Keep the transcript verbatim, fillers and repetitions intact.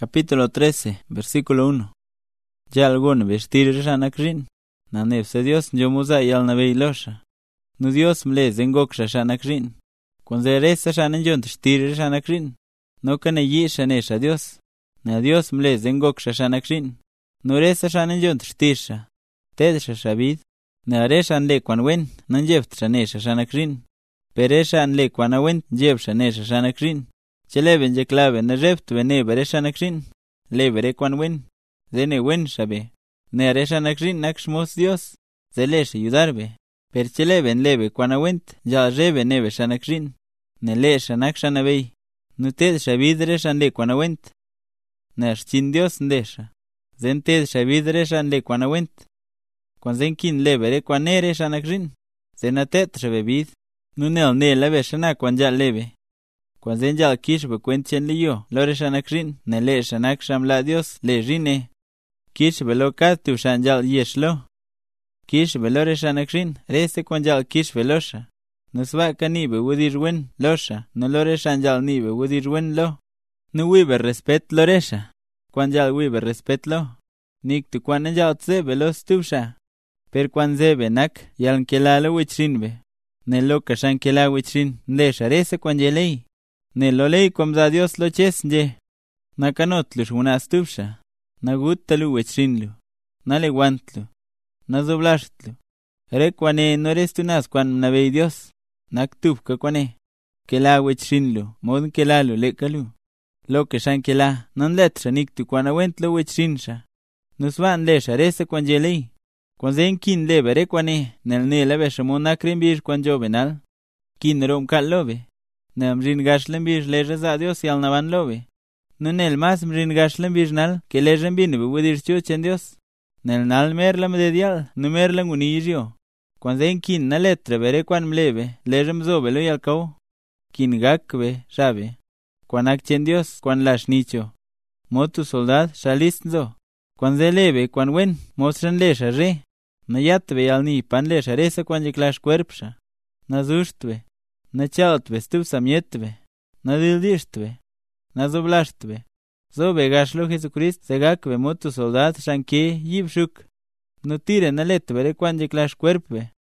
Capítulo trece, versículo uno. Ya alguno vestir shanakrin, nanefse Dios yomuza y alnaveilosa. Nu Dios mle zengoksha shanakrin. Konzeresa shananjon tshtir shanakrin. No kanayi shanesha Dios. Na Dios mle zengoksha shanakrin. Nuresa shananjon tshtisha. Tedsha shabid. Na areshan le kwanwen, nanjeft shanesha shanakrin. Pereshan le kwanawen, jev shanesha shanakrin. Cheleben je clave na rept vene beresha nakrin. Le bere kwan wen. Zene wen shabe. Ne aresha nakrin nakshmos Dios. Zelesh ayudarbe. Per cheleben lebe kwan awent. Ja rebe nebe shanakrin. Ne le shanak shanabey. Nuted shabidre shan le kwan awent. Ne ashchin Dios ndesha. Zen ted shabidre shan le kwan awent. Kwan zen kin le bere kwan ere shanakrin. Zen atet shabebid. Nunel ne lebe shanak kwan ja lebe. Kwan zen jal kish be kwentchen liyo, lore shanakrin, ne le shanak shamla Dios, le rine. Kish be lo katu shan jal yeshlo. Kish be lore shanakrin, reste kwan jal kish be losha. Nuswa ka ni be wudir wen, losha, no lore shan jal ni be wudir wen lo. Nu wibe respet loresha. Kwan jal wibe respet lo. Nik tu kwan jal tse be lo stubsha. Per kwan zebe nak, yal nkela lo wichrin be. Ne lo ka shan kela wichrin, ndesha reste kwan jelei. Ne lo lei kom za Dios lo chesnje. Na kanotlu shuna stupsha. Na guttalu wechrinlu. Na le guantlu. Na zoblashtlu. Re kwane no restu nas kwan na vei Dios. Na ktupka kwane. Kela wechrinlu. Mod kelalu lekalu. Lo que shan kela. Non letra niktu kwana wentlo wechrinsha. Nuswan lesha rese kwan jelei. Kwan zen kin lebe re kwane. Nel ne lebe shamon na krimbir kwan jo benal. Kin rom kal lobe. Ne mrin gashlen bir leje za Dios yal navan lobe. No nel mas mrin gashlen bir nal que lejen bin be wudir chuchen Dios. Nel nal merlam de dial, no merlam unijio. Kwan zen kin na letra bere kwan mlebe, lejem zobe lo yal kau. Kin gakbe, shabe. Kwan akchen Dios, kwan lash nicho. Motu soldad, shalist zo. Kwan ze lebe, kwan wen, mostran lesha re. Na yatbe yal ni pan lesha resa kwan jiklash cuerpsha. Na zushtbe. Na chaltve stup samiettve, na dildishtve, na zoblashtve. Zobe gashlo Jesucrist segakve motu soldat shanke yibshuk. No tire na letve re kwan jeklash cuerpve.